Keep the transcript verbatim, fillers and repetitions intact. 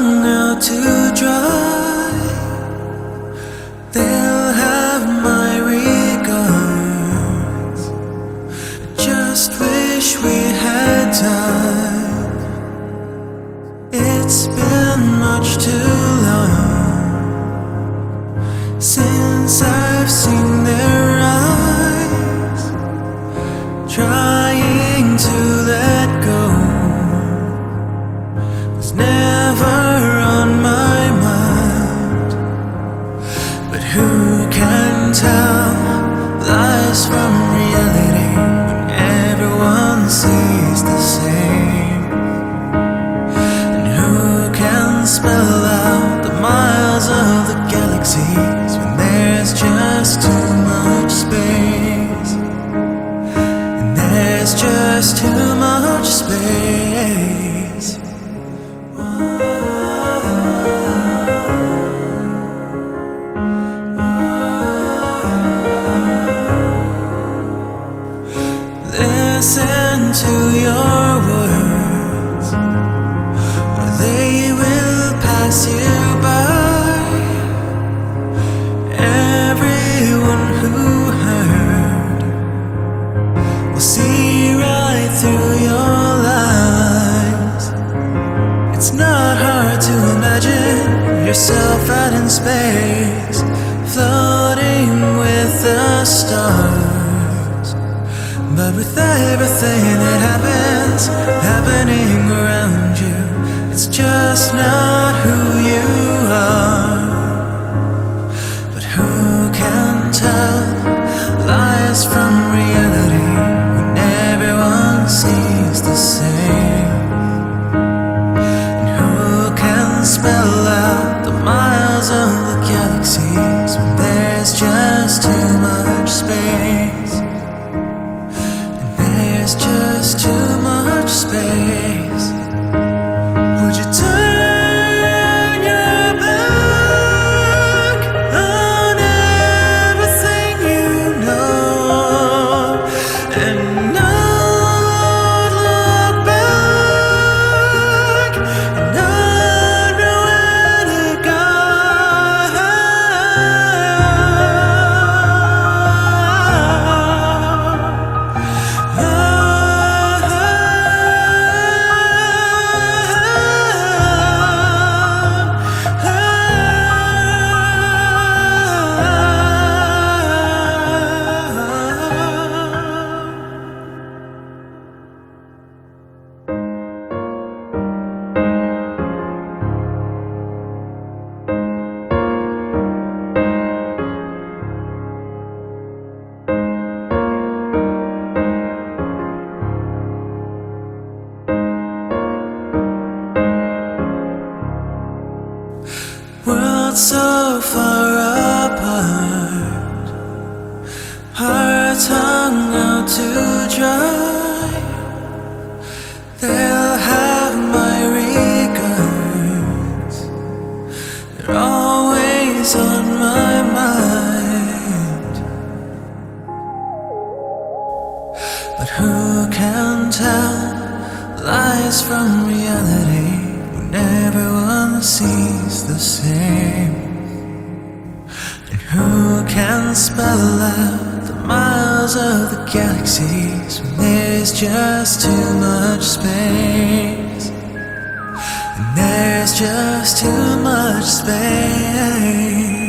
tongue out to dry. They'll have my regards. I just wish we had time. It's been much too long since I've seen their eyes, trying to let go was never on my mind. But who can tell lies from reality when everyone sees the same? And who can spell out the miles of the galaxies when there's just too much space? And there's just too much space. Listen to your words, or they will pass you by. Everyone who heard will see right through your lies. It's not hard to imagine yourself out in space, floating with the stars. But with everything that happens, happening around you, it's just not who you are. But who can tell lies from reality when everyone sees the same? And who can spell out the miles of the galaxies when there's just too much space? There's just too much space. Would you turn your back on everything you know and not look back and not know where to go? Worlds so far apart, hearts hung out to dry. They'll have my regards. They're always on my mind. But who can tell lies from reality when everyone sees the same? And who can spell out the miles of the galaxies when there's just too much space? And there's just too much space.